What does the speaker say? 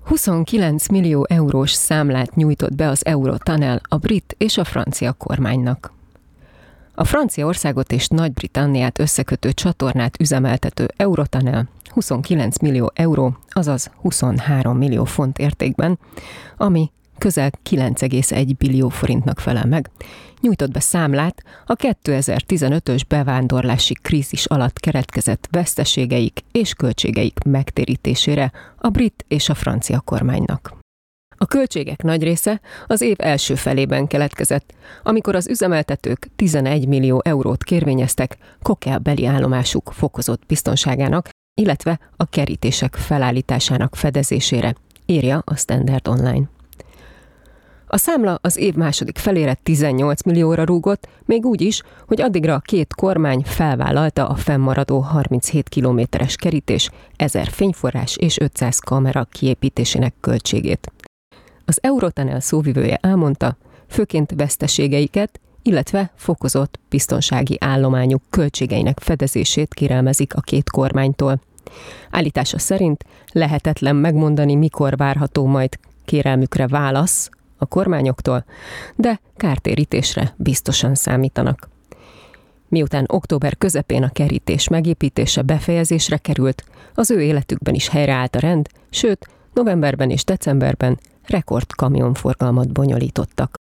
29 millió eurós számlát nyújtott be az Eurotunnel a brit és a francia kormánynak. A Franciaországot és Nagy-Britanniát összekötő csatornát üzemeltető Eurotunnel 29 millió euró, azaz 23 millió font értékben, ami közel 9,1 billió forintnak felel meg, nyújtott be számlát a 2015-ös bevándorlási krízis alatt keletkezett veszteségeik és költségeik megtérítésére a brit és a francia kormánynak. A költségek nagy része az év első felében keletkezett, amikor az üzemeltetők 11 millió eurót kérvényeztek Coquelles-beli állomásuk fokozott biztonságának, illetve a kerítések felállításának fedezésére, írja a Standard Online. A számla az év második felére 18 millióra rúgott, még úgy is, hogy addigra a két kormány felvállalta a fennmaradó 37 kilométeres kerítés, 1000 fényforrás és 500 kamera kiépítésének költségét. Az Eurotunnel szóvivője elmondta, főként veszteségeiket, illetve fokozott biztonsági állományuk költségeinek fedezését kérelmezik a két kormánytól. Állítása szerint lehetetlen megmondani, mikor várható majd kérelmükre válasz a kormányoktól, de kártérítésre biztosan számítanak. Miután október közepén a kerítés megépítése befejezésre került, az ő életükben is helyreállt a rend, sőt, novemberben és decemberben rekord kamionforgalmat bonyolítottak.